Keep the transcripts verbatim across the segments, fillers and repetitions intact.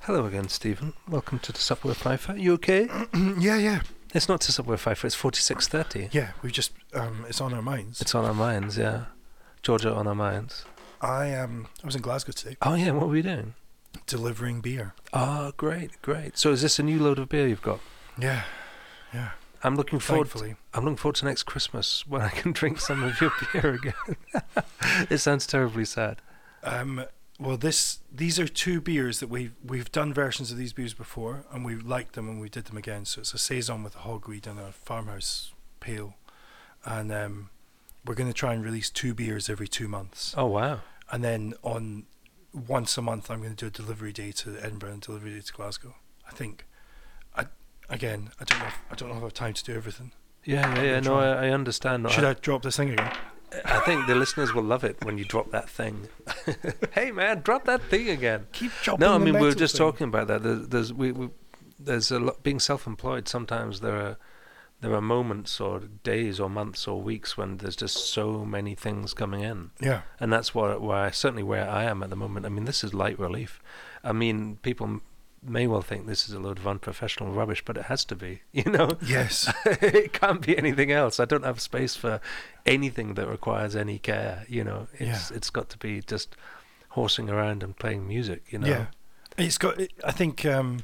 Hello again, Stephen. Welcome to the Subway Fifer. You okay? yeah, yeah. It's not to Subway Fifer, it's forty-six thirty. Yeah, we just, um, it's on our minds. It's on our minds, yeah. Georgia on our minds. I um, I was in Glasgow today. Oh, yeah, what were you doing? Delivering beer. Oh, great, great. So is this a new load of beer you've got? Yeah, yeah. I'm looking forward. Thankfully. I'm looking forward to next Christmas when I can drink some of your beer again. It sounds terribly sad. Um, well, this these are two beers that we've we've done versions of these beers before, and we liked them and we did them again. So it's a saison with a hogweed and a farmhouse pale, and um, we're going to try and release two beers every two months. Oh wow! And then on once a month, I'm going to do a delivery day to Edinburgh and delivery day to Glasgow. I think. I again, I don't know. If, I don't know if I have time to do everything. Yeah, yeah, yeah. No, I, I understand. Should I, I drop this thing again? I think the listeners will love it when you drop that thing. Hey man, drop that thing again. Keep dropping. No, I the mean we were metal just thing. talking about that. There's, there's we, we there's a lot being self-employed. Sometimes there are there are moments or days or months or weeks when there's just so many things coming in. Yeah. And that's what where I, certainly where I am at the moment. I mean, this is light relief. I mean, people m- may well think this is a load of unprofessional rubbish, but it has to be. You know. Yes. It can't be anything else. I don't have space for anything that requires any care. You know, it's Yeah. it's got to be just horsing around and playing music. You know. Yeah. It's got. I think. Um,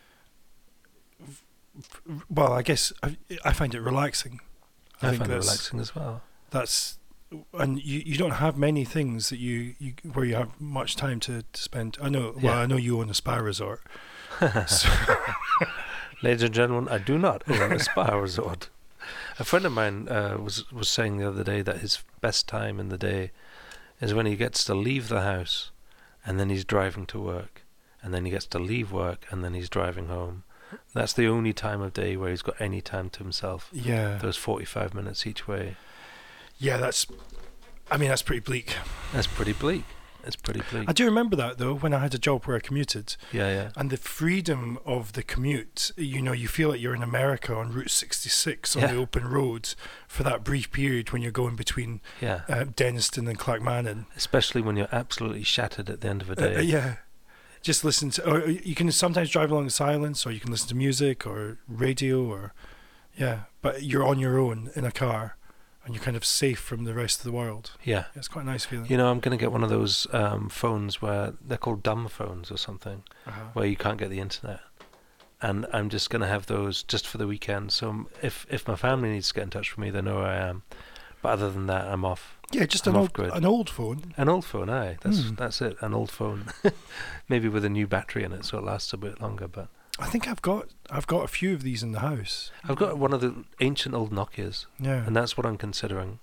f- f- well, I guess I, I find it relaxing. I, think find it that's, relaxing as well. That's, and you, you don't have many things that you, you where you have much time to, to spend. I know. Well, Yeah. I know you own a spa resort. So, Ladies and gentlemen, I do not own a spa resort. A friend of mine uh, was was saying the other day that his best time in the day is when he gets to leave the house, and then he's driving to work, and then he gets to leave work, and then he's driving home. That's the only time of day where he's got any time to himself. yeah. Those forty-five minutes each way. Yeah. That's. I mean, that's pretty bleak. That's pretty bleak. It's pretty bleak. I do remember that though when I had a job where I commuted. Yeah, yeah. And the freedom of the commute, you know, you feel like you're in America on Route sixty-six on Yeah. the open roads for that brief period when you're going between Yeah. uh, Denniston and Clackmannan. Especially when you're absolutely shattered at the end of a day. Uh, yeah. Just listen to, or you can sometimes drive along in silence, or you can listen to music or radio, or, yeah, but you're on your own in a car and you're kind of safe from the rest of the world. Yeah. Yeah, it's quite a nice feeling. You know, I'm going to get one of those um, phones where they're called dumb phones or something, Uh-huh. where you can't get the internet. And I'm just going to have those just for the weekend. So if if my family needs to get in touch with me, they know where I am. But other than that, I'm off. Yeah, just I'm an off old, grid. an old phone. An old phone, aye. That's Hmm. that's it. An old phone, maybe with a new battery in it, so it lasts a bit longer. But I think I've got I've got a few of these in the house. I've got one of the ancient old Nokias, Yeah. and that's what I'm considering.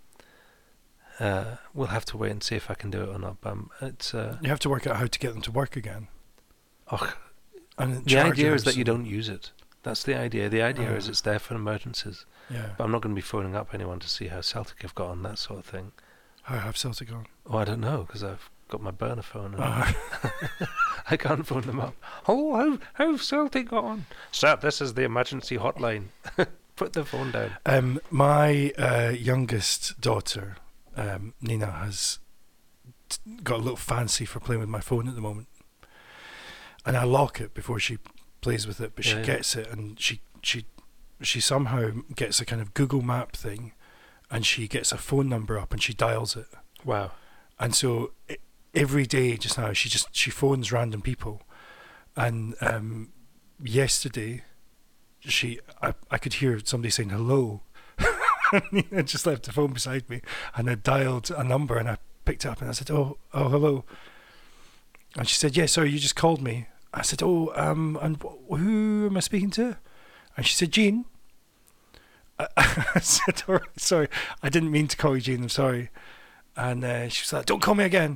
Uh, we'll have to wait and see if I can do it or not. But um, it's uh, You have to work out how to get them to work again. oh, And the idea is chargers that you and- don't use it. That's the idea. The idea Oh. is it's there for emergencies. Yeah. But I'm not going to be phoning up anyone to see how Celtic have got on, that sort of thing. How have Celtic on? Oh, I don't know, because I've got my burner phone and Uh, I can't phone them up. Oh, how how've Celtic got on? Sir, this is the emergency hotline. Put the phone down. um, my uh, youngest daughter, um, Nina, has t- got a little fancy for playing with my phone at the moment. And I lock it before she plays with it, but she Yeah, yeah. gets it and she, she, she somehow gets a kind of Google Map thing and she gets a phone number up and she dials it. Wow. And so i every day just now, she just she phones random people. And um, yesterday, she I, I could hear somebody saying hello. And I just left the phone beside me, and I dialed a number, and I picked it up, and I said, "Oh, oh, hello." And she said, "Yeah, sorry, you just called me." I said, "Oh, um, and wh- who am I speaking to?" And she said, "Jean." I, I said, "All right, sorry, I didn't mean to call you Jean. I'm sorry." And uh, she was like, "Don't call me again."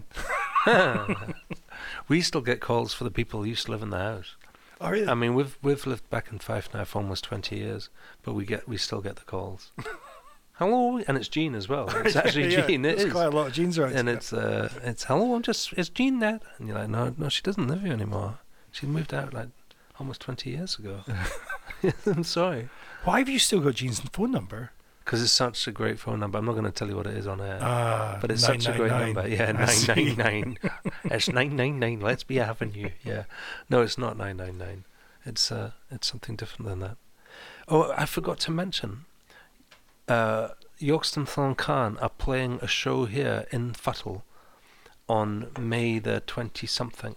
We still get calls for the people who used to live in the house. Oh, really? I mean, we've we've lived back in Fife now for almost twenty years, but we get we still get the calls. Hello, and it's Jean as well. It's actually Yeah, Jean. It there's is. quite a lot of Jeans around. And here. it's uh, it's hello. I'm just is Jean there? And you're like, no, no, she doesn't live here anymore. She moved out like almost twenty years ago. I'm sorry, Why have you still got Jean's phone number? because it's such a great phone number. I'm not going to tell you what it is on air, Ah, but it's such a great number. Yeah, I nine see. nine nine. It's nine nine nine. Let's be having you. Yeah, no, it's not nine nine nine. It's uh, it's something different than that. Oh, I forgot to mention. Uh, Yorkston Thorn Khan are playing a show here in Futtle on May the twenty something,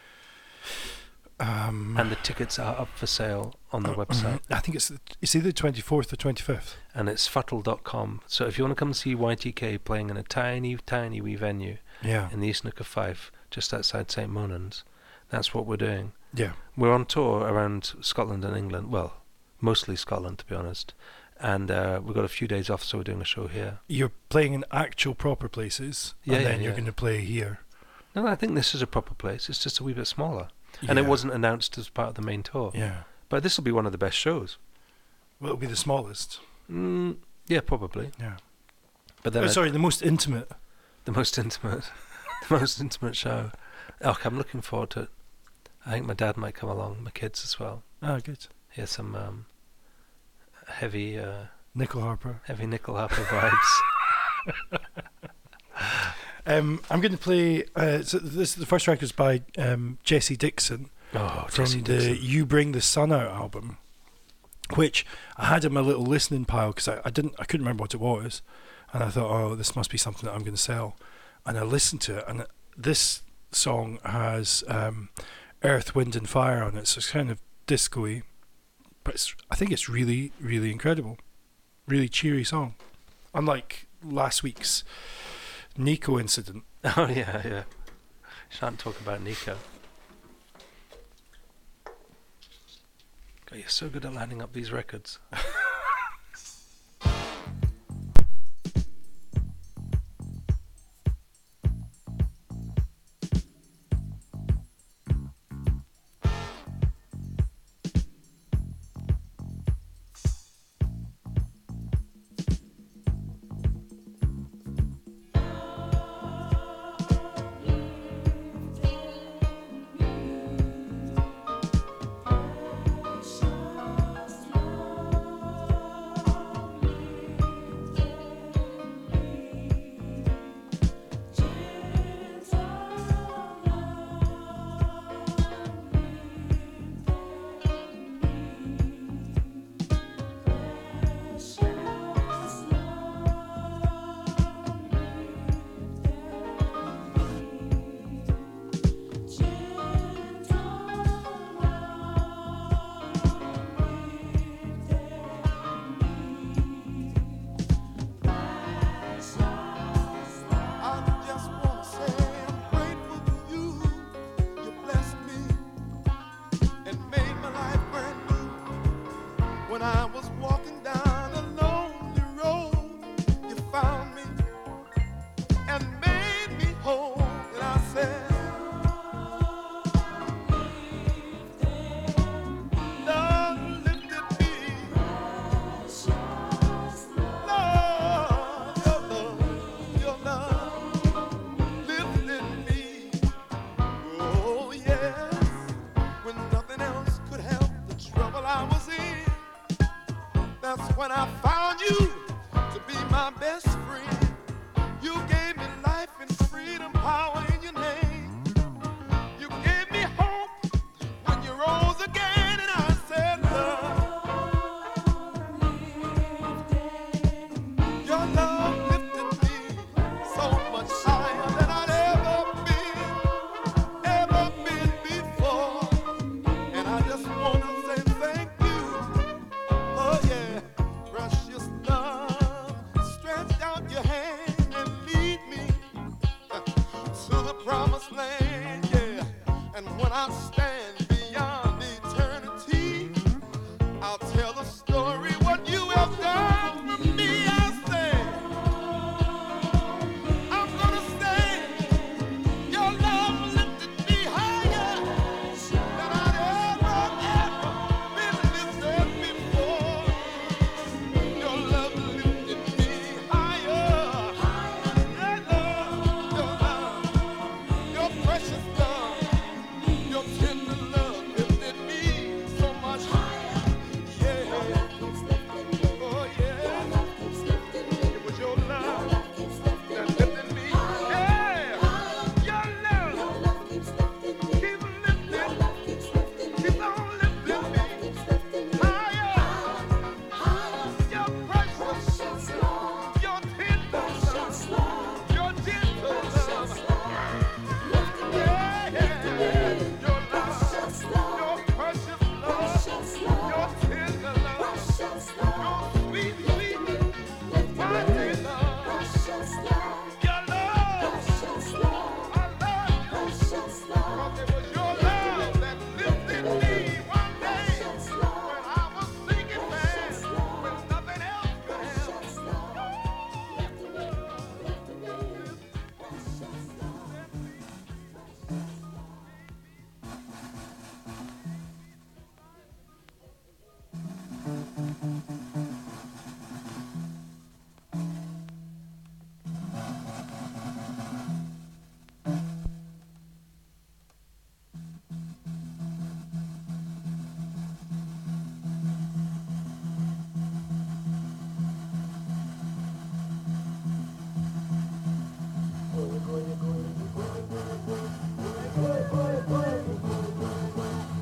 Um, and the tickets are up for sale on the website. I think it's it's either twenty fourth or twenty fifth. And it's futtle dot com. So if you want to come see Y T K playing in a tiny, tiny wee venue Yeah. in the East Nook of Fife, just outside Saint Monans, that's what we're doing. Yeah. We're on tour around Scotland and England. Well, mostly Scotland, to be honest. And uh, we've got a few days off, so we're doing a show here. You're playing in actual proper places, Yeah, and yeah, then you're yeah. going to play here. No, I think this is a proper place. It's just a wee bit smaller. And Yeah. it wasn't announced as part of the main tour. Yeah. But this will be one of the best shows. Well, it'll be the smallest. Mm, yeah, probably. Yeah. But then Oh, I- sorry, the most intimate. the most intimate, the most intimate show. Okay, I'm looking forward to it. I think my dad might come along, my kids as well. Ah, good. Hear some um, heavy, uh, Nickel Harper. heavy Nickel Harper vibes. Um, I'm going to play. Uh, so this the first track is by um, Jesse Dixon Oh, from Jesse the Dixon. "You Bring the Sun Out" album, which I had in my little listening pile because I, I didn't I couldn't remember what it was, and I thought, oh, this must be something that I'm going to sell, and I listened to it, and this song has um, Earth, Wind and Fire on it, so it's kind of disco-y, but it's, I think it's really really incredible, really cheery song, unlike last week's Nico incident. Oh yeah, yeah. Shan't talk about Nico. God, you're so good at lining up these records. I just wanna say I'm grateful to you. You blessed me and made my life brand new. When I was walking down a lonely road, you found me and made me whole. And I said, Love lifted me. Love, your love, your love lifted me. Oh yes, when nothing else could help the trouble I was in, that's when I found you to be my best friend. You gave me life and freedom, power in your name. You gave me hope when you rose again, and I said, love, your love lifted me so much higher than I'd ever been, ever been before. And I just want to say thank you. Oh yeah, precious love stretched out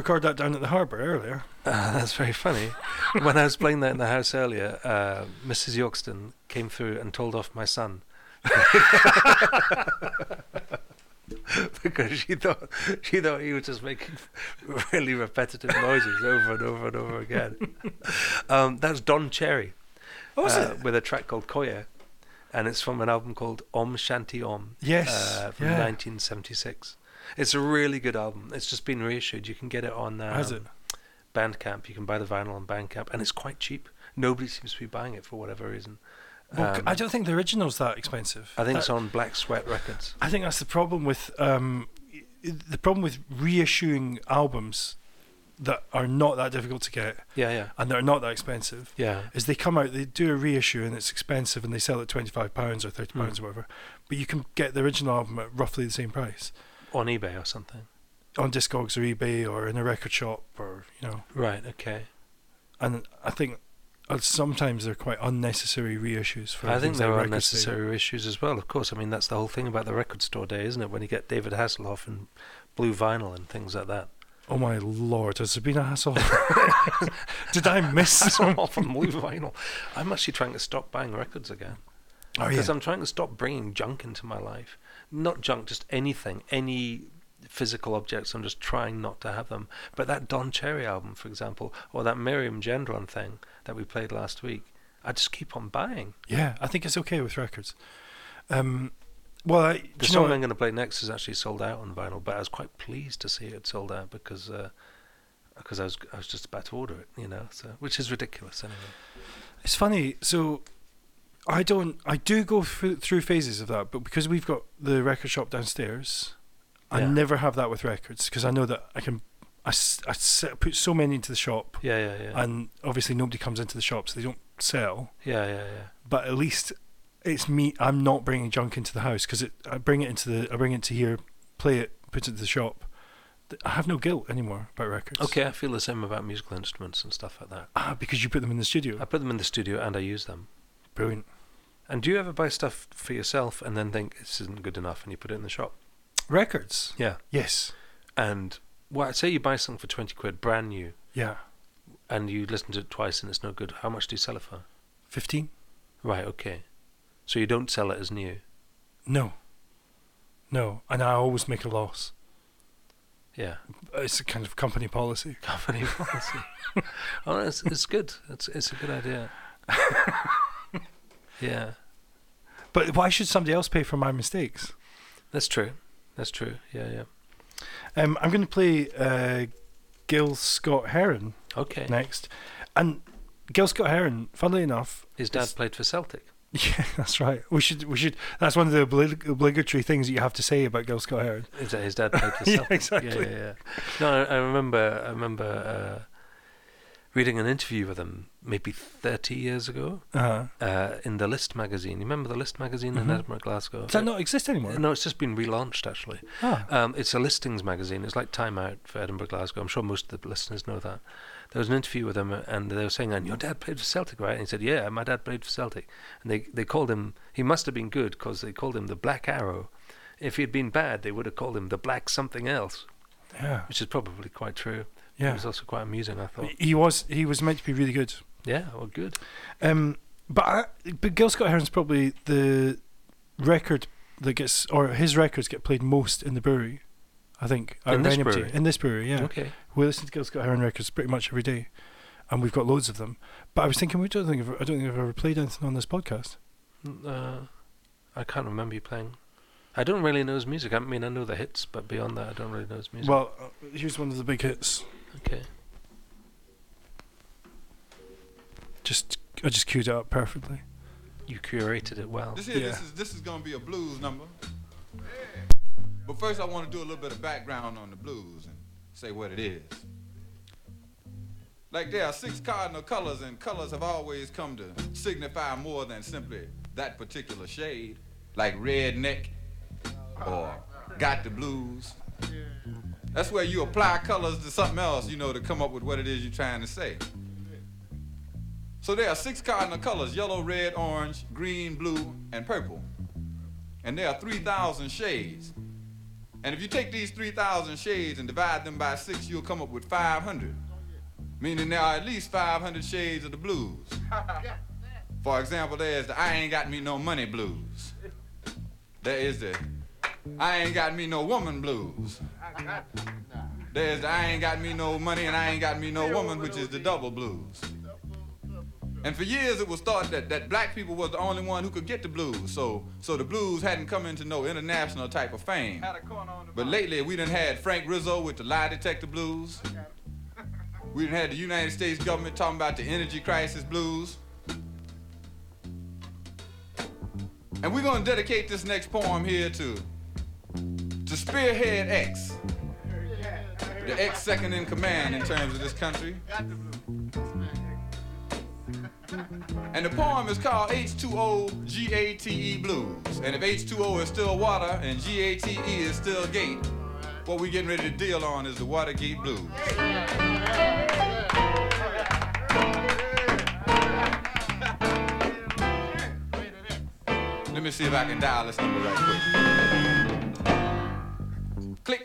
record that down at the harbour earlier. Uh, that's very funny. When I was playing that in the house earlier, uh, Missus Yorkston came through and told off my son. Because she thought she thought he was just making really repetitive noises over and over and over again. Um, that's Don Cherry. What was uh, it? With a track called Koya, and it's from an album called Om Shanti Om. Yes, uh, from yeah. nineteen seventy-six. It's a really good album. It's just been reissued. You can get it on um, Has it? Bandcamp. You can buy the vinyl on Bandcamp, and it's quite cheap. Nobody seems to be buying it for whatever reason. Well, Um, I don't think the original's that expensive. I think That- it's on Black Sweat Records. I think that's the problem with um, i- the problem with reissuing albums that are not that difficult to get Yeah, yeah, and that are not that expensive. yeah. Is they come out, they do a reissue and it's expensive and they sell it twenty-five pounds or thirty pounds Mm. or whatever, but you can get the original album at roughly the same price On eBay or something. on Discogs or eBay or in a record shop or you know. Right. Okay. And I think uh, sometimes they're quite unnecessary reissues for I think things there like are Record Store. unnecessary issues as well. Of course, I mean that's the whole thing about the record store day, isn't it? When you get David Hasselhoff and blue vinyl and things like that. Oh my lord, has there been a hassle? Did I miss some? Hasselhoff and blue vinyl. I'm actually trying to stop buying records again. Oh, Because yeah. I'm trying to stop bringing junk into my life. Not junk, just anything, any physical objects. I'm just trying not to have them. But that Don Cherry album, for example, or that Miriam Gendron thing that we played last week, I just keep on buying. Yeah, I think it's okay with records. Um, well, I, do The you know song what? I'm going to play next is actually sold out on vinyl, but I was quite pleased to see it sold out because uh, because I was I was just about to order it, you know. So which is ridiculous anyway. It's funny. So I don't. I do go through, through phases of that, but because we've got the record shop downstairs, I Yeah. never have that with records because I know that I can. I, s- I set, put so many into the shop, Yeah, yeah, yeah, and obviously nobody comes into the shop, so they don't sell. yeah, yeah, yeah. But at least it's me. I'm not bringing junk into the house because I bring it into the. I bring it to here, play it, put it to the shop. Th- I have no guilt anymore about records. Okay, I feel the same about musical instruments and stuff like that. Ah, because you put them in the studio. I put them in the studio and I use them. Brilliant. And do you ever buy stuff for yourself and then think this isn't good enough and you put it in the shop? Records. Yeah. Yes. And well, say you buy something for twenty quid, brand new, Yeah. and you listen to it twice and it's no good. How much do you sell it for? Fifteen. Right. Okay. So you don't sell it as new. No. No, and I always make a loss. Yeah. It's a kind of company policy. Company policy. Oh, it's it's good. It's it's a good idea. Yeah, But why should somebody else pay for my mistakes? that's true. That's true. Yeah, yeah. Um, I'm going to play uh, Gil Scott Heron Okay. next, and Gil Scott Heron, funnily enough, His dad is- played for Celtic. yeah, that's right. We should, we should. That's one of the oblig- obligatory things that you have to say about Gil Scott Heron. Is that his dad played for Yeah, Celtic? exactly. Yeah, yeah, yeah. No, I, I remember. I remember uh, reading an interview with him maybe thirty years ago Uh-huh. uh, in the List magazine. You remember the List magazine in Mhm. Edinburgh, Glasgow? Does that not exist anymore? No, it's just been relaunched actually. Ah. Um, it's a listings magazine. It's like Time Out for Edinburgh, Glasgow. I'm sure most of the listeners know that. There was an interview with him, and they were saying, "And your dad played for Celtic, right?" And he said, "Yeah, my dad played for Celtic." And they they called him. He must have been good because they called him the Black Arrow. If he'd been bad, they would have called him the Black something else, Yeah. which is probably quite true. It Yeah. was also quite amusing, I thought. He was. He was meant to be really good. Yeah, well, good. Um, but I, but Gil Scott Heron's probably the record that gets, or his records get played most in the brewery. I think out In of this anybody. brewery? In this brewery, yeah. Okay. We listen to Gil Scott Heron records pretty much every day, and we've got loads of them. But I was thinking, we don't think I've, I don't think I've ever played anything on this podcast. Uh, I can't remember you playing. I don't really know his music. I mean, I know the hits, but beyond that, I don't really know his music. Well, uh, here's one of the big hits. Okay. Just I just queued it up perfectly. You curated it well. This here, Yeah. this is this is gonna be a blues number. But first, I want to do a little bit of background on the blues and say what it is. Like there are six cardinal colors, and colors have always come to signify more than simply that particular shade, like redneck or got the blues. That's where you apply colors to something else, you know, to come up with what it is you're trying to say. So there are six cardinal colors: yellow, red, orange, green, blue, and purple. And there are three thousand shades. And if you take these three thousand shades and divide them by six, you'll come up with five hundred. Meaning there are at least five hundred shades of the blues. For example, there's the I ain't got me no money blues. There is the I ain't got me no woman blues. There's the I ain't got me no money and I ain't got me no woman, which is the double blues. And for years it was thought that, that black people was the only one who could get the blues, so so the blues hadn't come into no international type of fame. But lately we done had Frank Rizzo with the lie detector blues. We done had the United States government talking about the energy crisis blues. And we're gonna dedicate this next poem here to to Spearhead X, the X second in command in terms of this country. And the poem is called H two O G A T E Blues. And if H two O is still water and G A T E is still gate, what we getting ready to deal on is the Watergate Blues. Let me see if I can dial this number right quick. Click.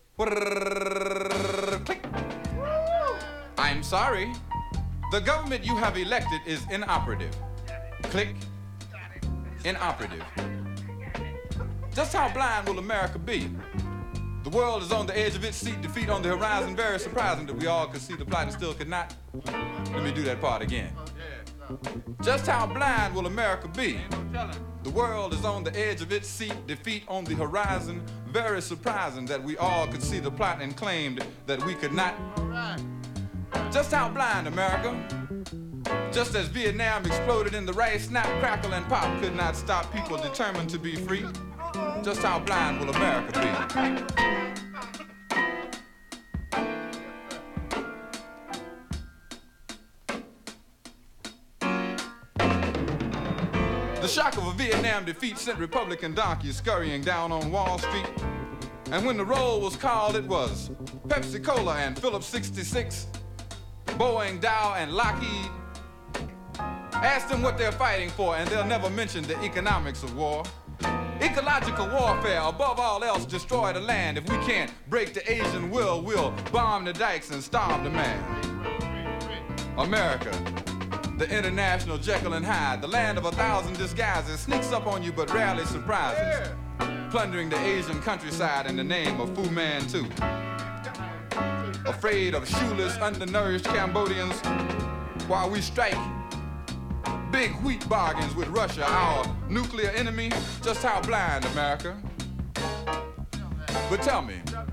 Click. I'm sorry. The government you have elected is inoperative. Click. Inoperative. Just how blind will America be? The world is on the edge of its seat, defeat on the horizon. Very surprising that we all could see the plot and still could not. Let me do that part again. Just how blind will America be? The world is on the edge of its seat, defeat on the horizon. Very surprising that we all could see the plot and claimed that we could not. Just how blind, America? Just as Vietnam exploded in the rice, snap, crackle, and pop could not stop people determined to be free. Just how blind will America be? The shock of a Vietnam defeat sent Republican donkeys scurrying down on Wall Street. And when the roll was called, it was Pepsi Cola and Phillips sixty-six, Boeing, Dow, and Lockheed. Ask them what they're fighting for, and they'll never mention the economics of war. Ecological warfare, above all else, destroy the land. If we can't break the Asian will, we'll bomb the dikes and starve the man. America, the international Jekyll and Hyde, the land of a thousand disguises, sneaks up on you but rarely surprises, plundering the Asian countryside in the name of Fu Manchu. Afraid of shoeless, undernourished Cambodians, while we strike big wheat bargains with Russia, our nuclear enemy. Just how blind, America? But tell me,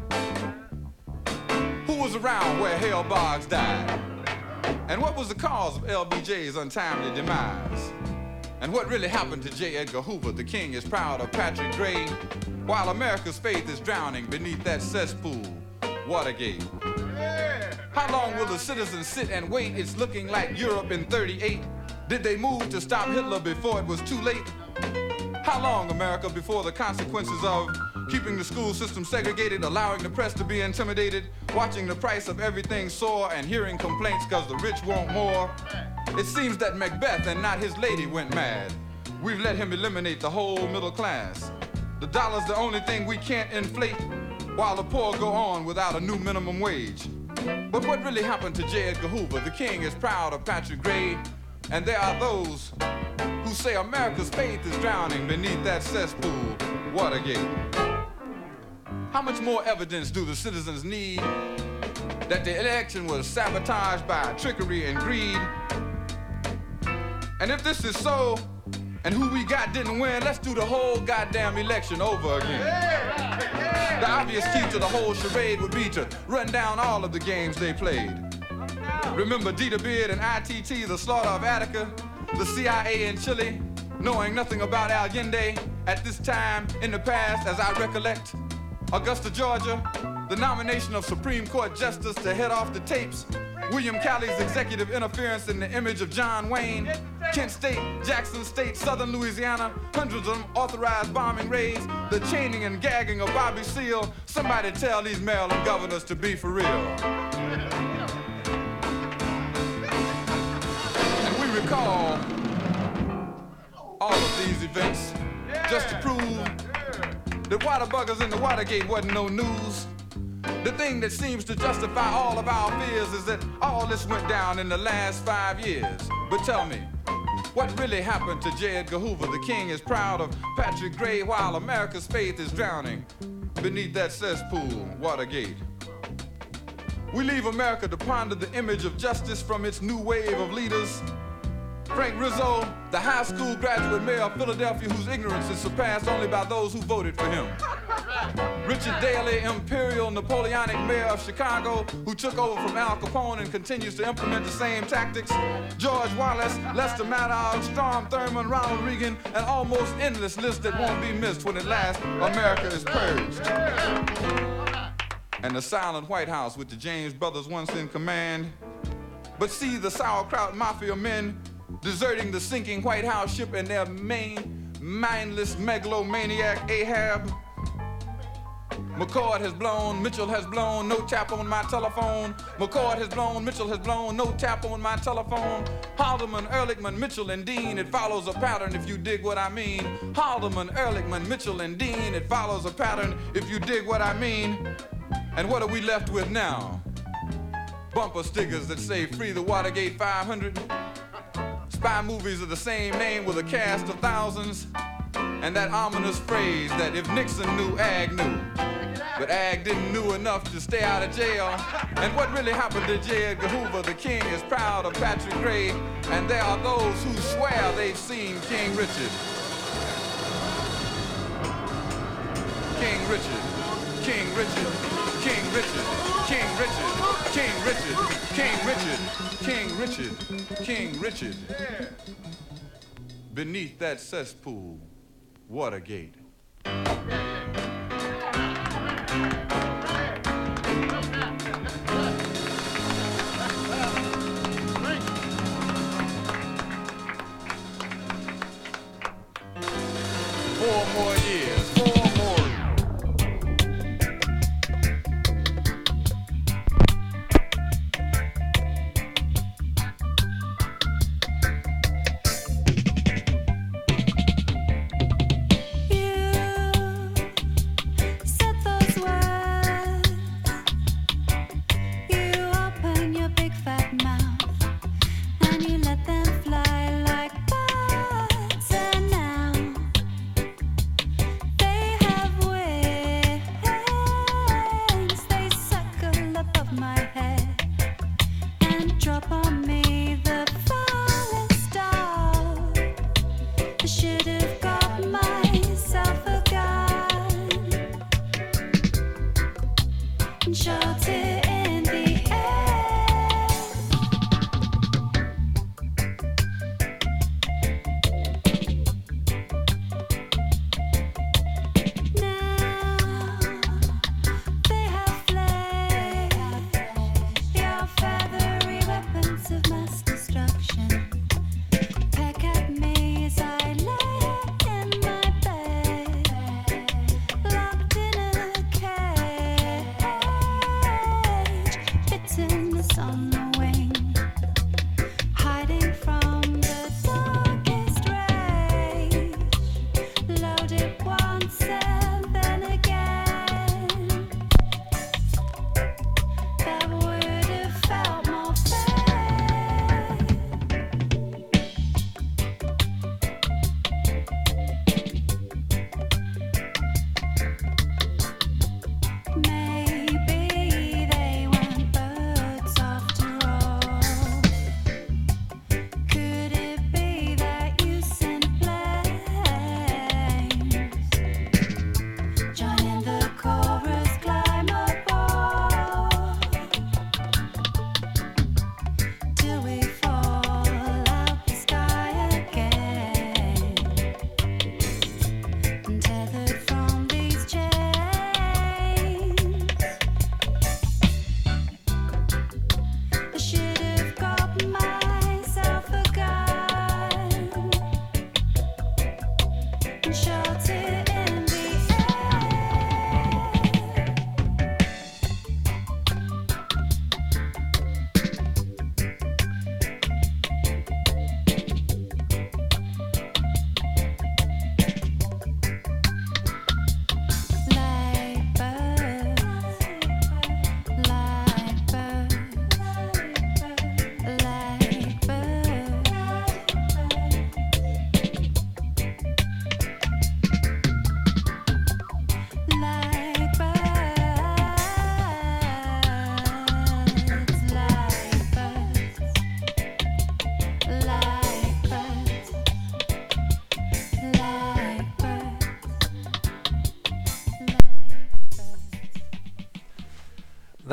who was around where Hale Boggs died? And what was the cause of L B J's untimely demise? And what really happened to J. Edgar Hoover? The king is proud of Patrick Gray, while America's faith is drowning beneath that cesspool, Watergate. How long will the citizens sit and wait? It's looking like Europe in thirty-eight. Did they move to stop Hitler before it was too late? How long, America, before the consequences of keeping the school system segregated, allowing the press to be intimidated, watching the price of everything soar, and hearing complaints because the rich want more? It seems that Macbeth and not his lady went mad. We've let him eliminate the whole middle class. The dollar's the only thing we can't inflate, while the poor go on without a new minimum wage. But what really happened to J. Edgar Hoover? The king is proud of Patrick Gray, and there are those who say America's faith is drowning beneath that cesspool, Watergate. How much more evidence do the citizens need that the election was sabotaged by trickery and greed? And if this is so, and who we got didn't win, let's do the whole goddamn election over again. The obvious key to the whole charade would be to run down all of the games they played. Remember Dieter Beard and I T T, the slaughter of Attica, the C I A in Chile, knowing nothing about Allende at this time in the past, as I recollect. Augusta, Georgia, the nomination of Supreme Court Justice to head off the tapes. William Calley's executive interference in the image of John Wayne. Kent State, Jackson State, Southern Louisiana, hundreds of unauthorized bombing raids, the chaining and gagging of Bobby Seale. Somebody tell these Maryland governors to be for real. And we recall all of these events just to prove that water buggers in the Watergate wasn't no news. The thing that seems to justify all of our fears is that all this went down in the last five years. But tell me, what really happened to J. Edgar Hoover? The king is proud of Patrick Gray while America's faith is drowning beneath that cesspool, Watergate. We leave America to ponder the image of justice from its new wave of leaders. Frank Rizzo, the high school graduate mayor of Philadelphia whose ignorance is surpassed only by those who voted for him. Richard Daley, imperial Napoleonic mayor of Chicago who took over from Al Capone and continues to implement the same tactics. George Wallace, Lester Maddox, Strom Thurmond, Ronald Reagan, an almost endless list that won't be missed when at last America is purged. And the silent White House with the James brothers once in command. But see the sauerkraut mafia men deserting the sinking White House ship and their main mindless megalomaniac Ahab. McCord has blown, Mitchell has blown, no tap on my telephone. McCord has blown, Mitchell has blown, no tap on my telephone. Haldeman, Ehrlichman, Mitchell, and Dean, it follows a pattern if you dig what I mean. Haldeman, Ehrlichman, Mitchell, and Dean, it follows a pattern if you dig what I mean. And what are we left with now? Bumper stickers that say free the Watergate five hundred. Spy movies of the same name with a cast of thousands. And that ominous phrase that if Nixon knew, Ag knew. But Ag didn't know enough to stay out of jail. And what really happened to J. Edgar Hoover? The king is proud of Patrick Gray. And there are those who swear they've seen King Richard. King Richard, King Richard, King Richard, King Richard, King Richard, King Richard, King Richard, King Richard. Beneath that cesspool, Watergate. Four more years, four more. Yeah.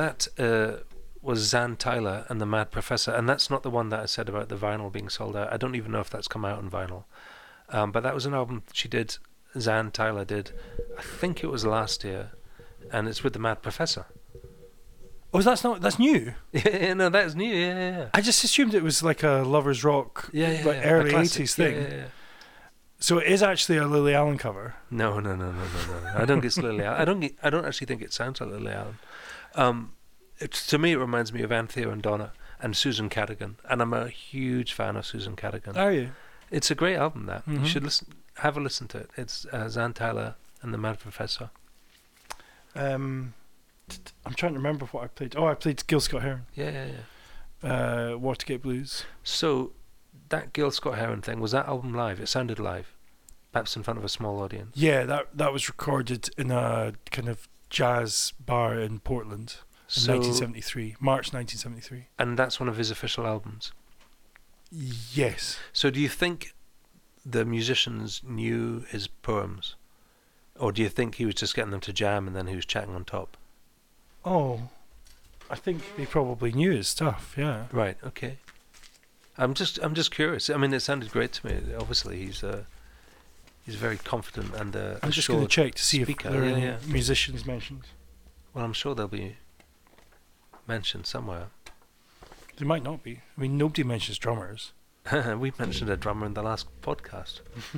that uh, was Zan Tyler and the Mad Professor, and that's not the one that I said about the vinyl being sold out. I don't even know if that's come out on vinyl. Um, but that was an album she did, Zan Tyler did, I think it was last year, and it's with the Mad Professor. Oh, that's not that's new. Yeah, no, that's new. Yeah, yeah, yeah. I just assumed it was like a lovers rock, Yeah, yeah, like yeah. early A classic. eighties thing. Yeah, yeah, yeah. So it is actually a Lily Allen cover. No, no, no, no, no, no. I don't get Lily Allen. I don't. Get, I don't actually think it sounds like Lily Allen. Um, it's, to me, it reminds me of Anthea and Donna and Susan Cadogan, and I'm a huge fan of Susan Cadogan. Are you? It's a great album. That Mhm. you should listen. Have a listen to it. It's uh, Zan Tyler and the Mad Professor. Um, I'm trying to remember what I played. Oh, I played Gil Scott Heron, Yeah, yeah, yeah. uh, Watergate Blues. So that Gil Scott Heron thing, was that album live? It sounded live, perhaps in front of a small audience. Yeah, that that was recorded in a kind of jazz bar in Portland in So, nineteen seventy-three, March nineteen seventy-three. and that's one of his official albums. Yes. So do you think the musicians knew his poems? Or do you think he was just getting them to jam and then he was chatting on top? Oh, I think they probably knew his stuff. Yeah. Right, okay. I'm just I'm just curious. I mean, it sounded great to me. Obviously, he's uh, he's very confident and uh, I'm just going to assured check to see speaker. if there are Yeah, any yeah. musicians mentioned. Well, I'm sure they'll be mentioned somewhere. There might not be. I mean, nobody mentions drummers. We mentioned a drummer in the last podcast.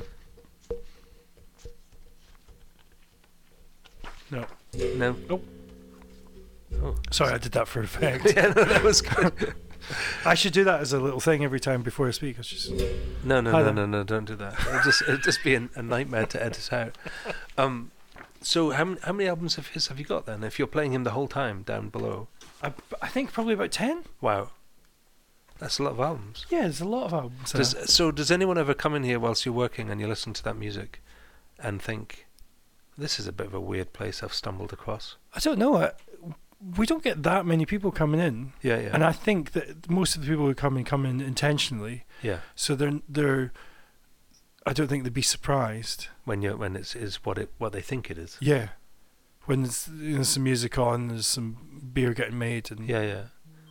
No. No. Oh. Oh. Sorry, I did that for effect. Yeah, no, that was good. I should do that as a little thing every time before I speak. It's just No, no, Hi no, there. no, no, don't do that. It'd just, it'd just be a, a nightmare to edit out. Um, so how, m- how many albums of his have you got then? If you're playing him the whole time down below. I, I think probably about ten. Wow. That's a lot of albums. Yeah, there's a lot of albums. there. Does, so does anyone ever come in here whilst you're working and you listen to that music and think, this is a bit of a weird place I've stumbled across? I don't know. I, we don't get that many people coming in, Yeah, yeah. and I think that most of the people who come in come in intentionally. yeah. So they're they're. I don't think they'd be surprised. When you when it's is what it what they think it is. Yeah, when there's, you know, some music on, there's some beer getting made, and Yeah, yeah.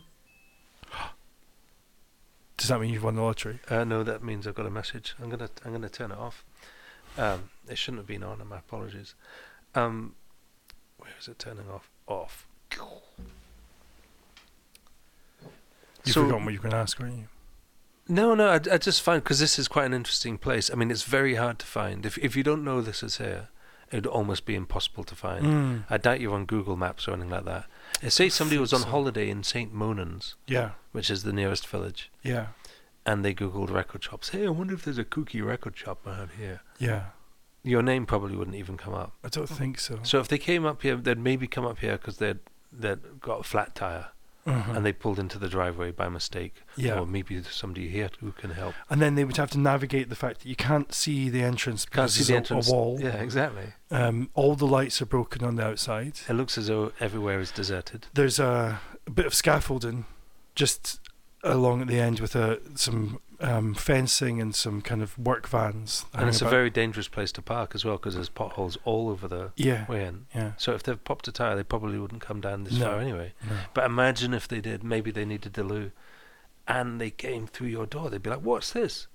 does that mean you've won the lottery? Uh, no, that means I've got a message. I'm gonna I'm gonna turn it off. Um, it shouldn't have been on, and my apologies. Um, where is it turning off? Off. You've So- forgotten what you were going to ask, weren't you? No, no, I, I just find, because this is quite an interesting place. I mean, it's very hard to find. If if you don't know this is here, it would almost be impossible to find. Mm. I doubt you're on Google Maps or anything like that. Uh, Say somebody was on so. holiday in Saint Monans, Yeah, which is the nearest village, yeah, and they Googled record shops. Hey, I wonder if there's a kooky record shop around here. yeah. Your name probably wouldn't even come up. I don't think so. So if they came up here, they'd maybe come up here because they'd, they'd got a flat tire Mhm. and they pulled into the driveway by mistake. Yeah. Or maybe there's somebody here who can help. And then they would have to navigate the fact that you can't see the entrance Can't because see there's the a- entrance. a wall. Yeah, exactly. Um, all the lights are broken on the outside. It looks as though everywhere is deserted. There's a, a bit of scaffolding just along at the end with a, some um, fencing and some kind of work vans. And it's a hanging very dangerous place to park as well because there's potholes all over the about. yeah, way in. yeah. So if they've popped a tyre, they probably wouldn't come down this No. far anyway. No. But imagine if they did. Maybe they needed the loo and they came through your door. They'd be like, what's this?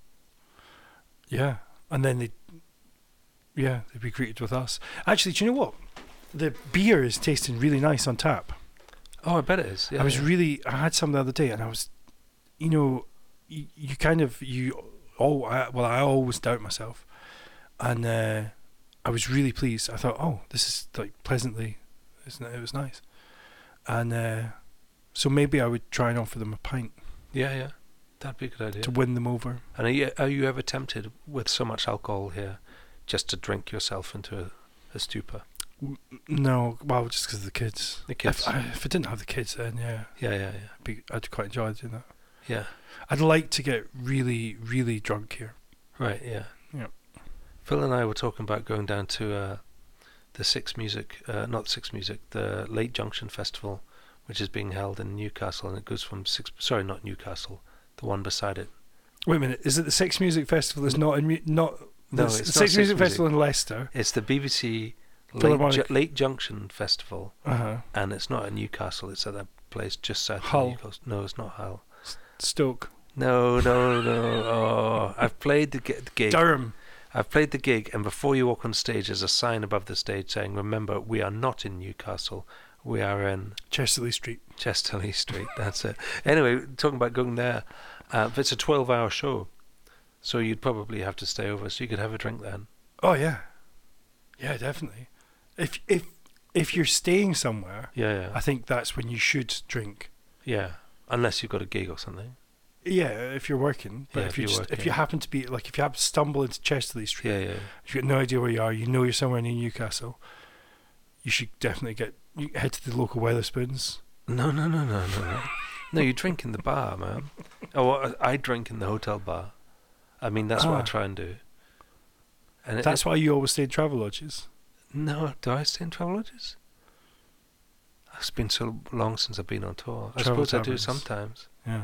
Yeah, and then they, yeah, they'd be greeted with us. Actually, do you know what? The beer is tasting really nice on tap. Oh, I bet it is. Yeah, I was yeah. really, I had some the other day, and I was, you know, you, you kind of you, oh, I, well, I always doubt myself, and uh, I was really pleased. I thought, oh, this is like pleasantly, isn't it? It was nice, and uh, so maybe I would try and offer them a pint Yeah, yeah. That'd be a good idea. to win them over. And are you, are you ever tempted with so much alcohol here just to drink yourself into a, a stupor? No, well, just because of the kids. The kids. If I, if I didn't have the kids, then yeah, Yeah, yeah, yeah. I'd, be, I'd quite enjoy doing that. Yeah. I'd like to get really, really drunk here. Right, yeah. Yeah. Phil and I were talking about going down to uh, the Six Music, uh, not Six Music, the Late Junction Festival, which is being held in Newcastle, and it goes from six. Sorry, not Newcastle, the one beside it. Wait a minute, is it the Six Music Festival? Is not in Mu- not No, the it's S- not Six Six Music Music. Festival in Leicester? It's the B B C Lake, Philharmonic. Ju- Lake Junction Festival, Uh huh. and it's not in Newcastle. It's at that place just south Hull. of Newcastle. No, it's not Hull. Stoke. No, no, no. Oh, I've played the, gi- the gig. Durham. I've played the gig, and before you walk on stage, there's a sign above the stage saying, "Remember, we are not in Newcastle. We are in Chesterley Street. Chesterley Street." That's it. Anyway, talking about going there, uh, it's a twelve-hour show, so you'd probably have to stay over, so you could have a drink then. Oh yeah. Yeah, definitely. If if if you're staying somewhere, Yeah, yeah, I think that's when you should drink. yeah. Unless you've got a gig or something. Yeah, if you're working. But Yeah, if if you you're just if you working. happen to be like if you happen to stumble into Chesterley Street, Yeah, yeah. if you've got no idea where you are, you know you're somewhere near Newcastle, you should definitely get you head to the local Weatherspoons. No, no, no, no, no, no. No, you drink in the bar, man. Oh, well, I I drink in the hotel bar. I mean, that's what I Ah. try and do. And it- That's why you always stay in travel lodges. No, do I stay in travel lodges? It's been so long since I've been on tour. I Travel suppose I do taverns. sometimes. Yeah.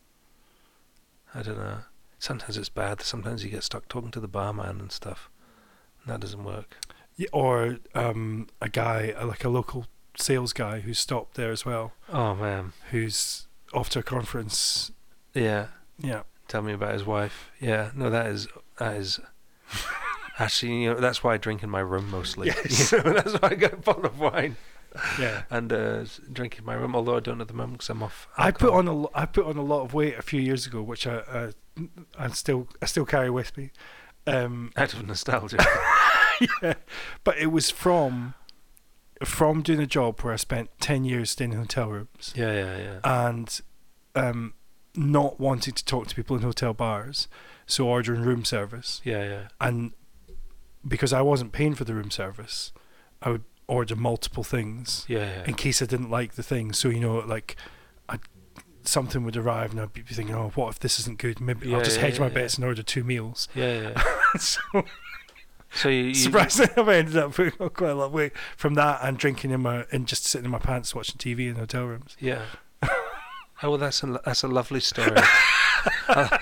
I don't know. Sometimes it's bad. Sometimes you get stuck talking to the barman and stuff. And that doesn't work. Yeah, or um, a guy, uh, like a local sales guy who's stopped there as well, Oh, man. who's off to a conference. Yeah. Yeah. Tell me about his wife. Yeah. No, that is... That is... Actually, you know, that's why I drink in my room mostly. Yes. You know, that's why I get a bottle of wine Yeah. and uh, s- drink in my room, although I don't at the moment because I'm off I put alcohol. on a lo- I put on a lot of weight a few years ago, which I uh, I still I still carry with me. Um, Out of nostalgia. yeah, but it was from from doing a job where I spent ten years staying in hotel rooms yeah, yeah, yeah. and um, not wanting to talk to people in hotel bars, so ordering room service. Yeah, yeah. And because I wasn't paying for the room service, I would order multiple things Yeah, yeah. in case I didn't like the thing. So, you know, like I'd, something would arrive and I'd be thinking, oh, what if this isn't good? Maybe Yeah, I'll just yeah, hedge my yeah, bets and order two meals. Yeah, yeah. So, So you, you surprisingly, I've ended up putting on quite a lot of weight from that and drinking in my and just sitting in my pants watching T V in hotel rooms. Yeah. Oh, well, that's a lo- that's a lovely story. a,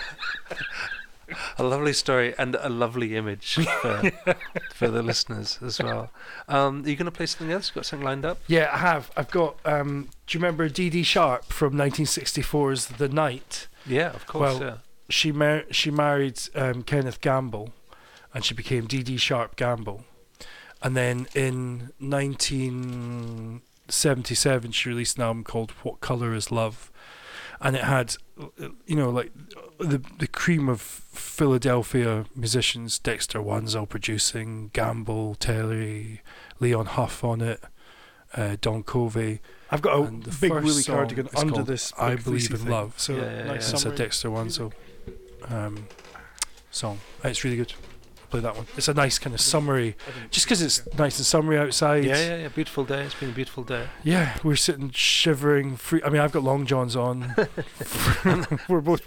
a lovely story and a lovely image for for the listeners as well. Um, are you going to play something else? You got something lined up? Yeah, I have. I've got. Um, do you remember Dee Dee Sharp from nineteen sixty-four's The Night? Yeah, of course. Well, yeah. She mar- she married um, Kenneth Gamble, and she became Dee Dee Sharp Gamble. And then in nineteen seventy-seven, she released an album called What Color Is Love, and it had, you know, like the the cream of Philadelphia musicians: Dexter Wansel producing, Gamble, Terry, Leon Huff on it, uh, Don Covey. I've got a And the big first woolly song cardigan is under called this I big Believe fleecy in thing. Love. So Yeah, yeah, nice yeah. it's a summary. Dexter Wansel um, song. It's really good. Play that one. It's a nice kind of summery, just because it's nice and summery outside. Yeah, yeah, yeah. Beautiful day. It's been a beautiful day. Yeah, we're sitting shivering. Free. I mean, I've got long johns on. We're both.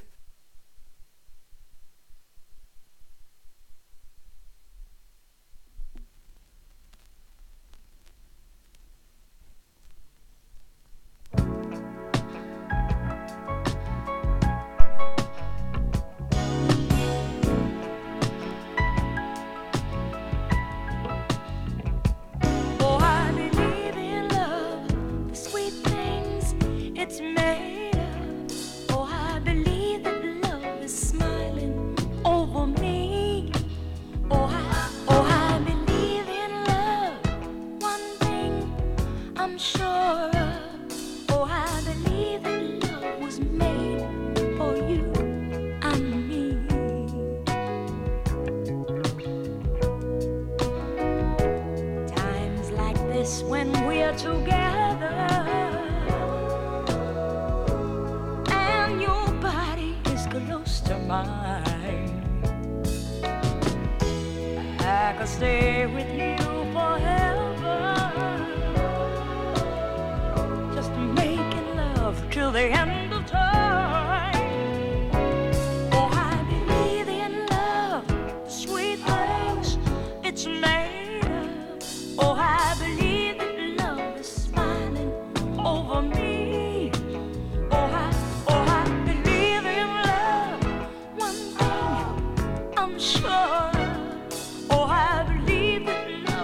Oh, I believe in love, the sweet things it's made of. Oh, I believe that love is smiling over me. Oh, I, oh, I believe in love. One thing I'm sure of. Oh, I believe that love was made for you and me. Times like this when we're together and your body is close to mine, I could stay with you forever, just making love till the end of time. Oh, I believe in love, the sweet things it's made of. Oh, I believe that love is smiling over me. Oh, I, oh, I believe in love. One thing I'm sure of. Oh, I believe that love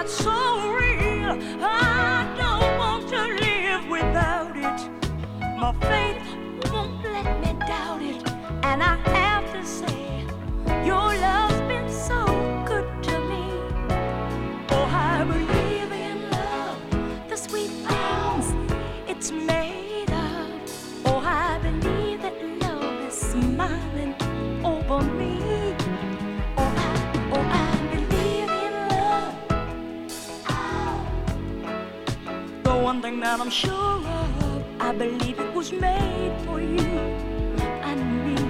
that's so real. I don't want to live without it. My faith won't let me doubt it. And I have to say, your love's been so good to me. Oh, I believe in love, the sweet things it's made of. Oh, I believe that love is smiling over me. Oh, I, oh, I believe in love. Oh. The one thing that I'm sure of, I believe it was made for you and me.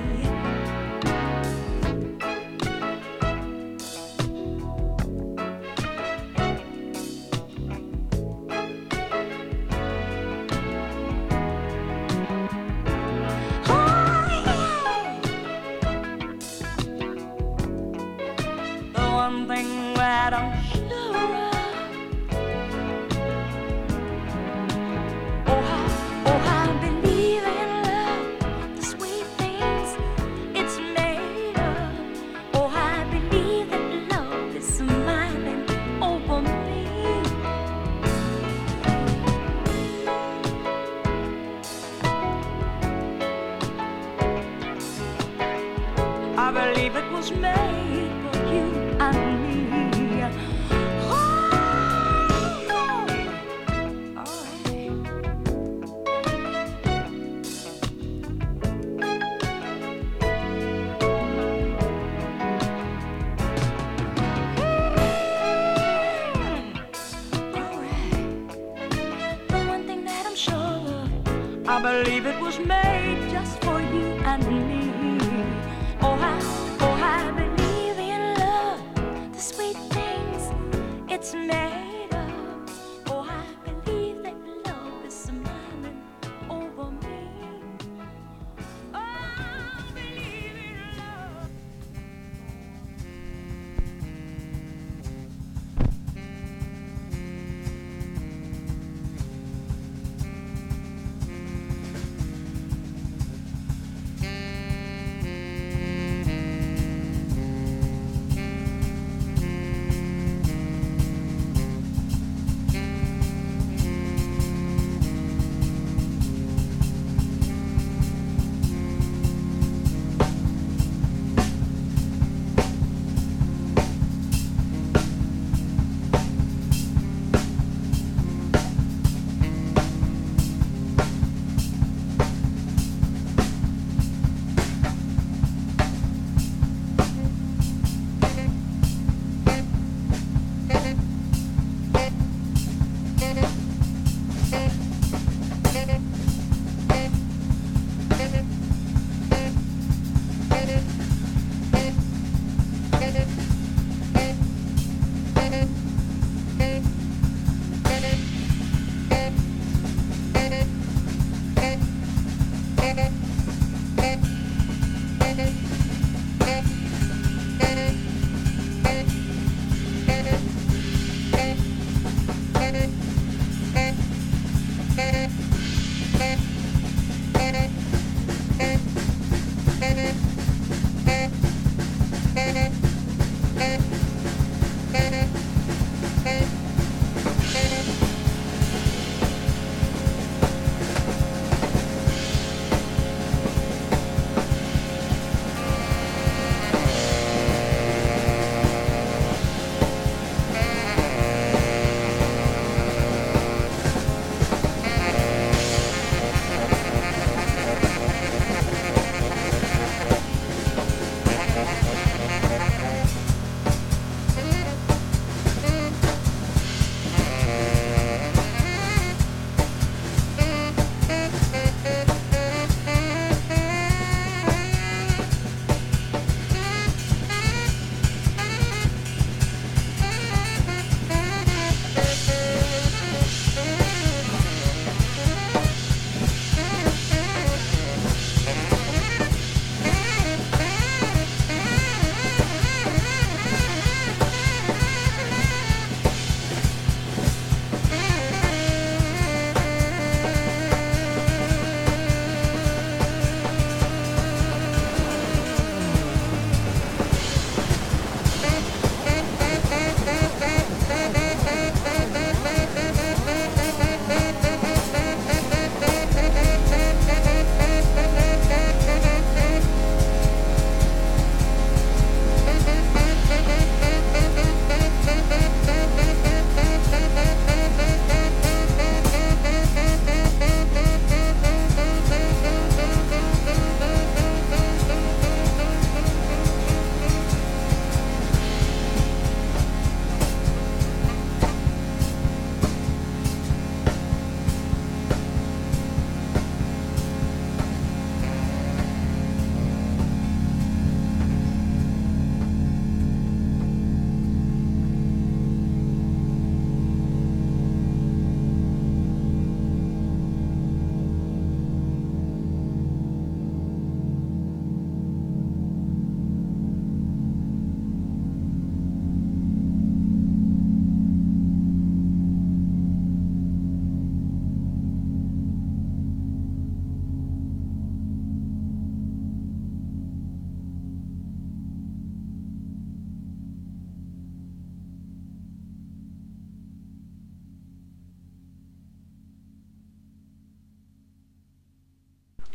One thing that I'm sure of. Oh, I, oh, I believe in love, the sweet things it's made of. Oh, I believe that love is smiling over me. I believe it was made for you and me. Oh, oh, the one thing that I'm sure of, I believe it was made just for you and me. Oh, I, oh, I believe in love, the sweet things it's made of. Oh, I believe that love is smiling over me. Oh, I believe in love.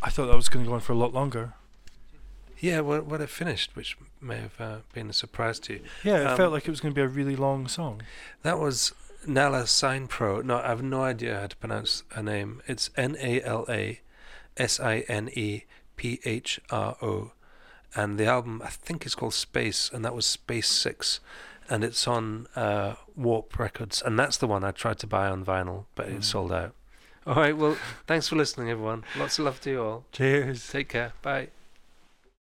I thought that was going to go on for a lot longer. Yeah, well, well, it finished, which may have uh, been a surprise to you. Yeah, it Um, felt like it was going to be a really long song. That was Nala Signpro. No, I have no idea how to pronounce her name. It's N A L A S I N E P H R O. And the album, I think, is called Space, and that was Space six. And it's on uh, Warp Records. And that's the one I tried to buy on vinyl, but Mm. it's sold out. All right, well, thanks for listening, everyone. Lots of love to you all. Cheers. Take care. Bye.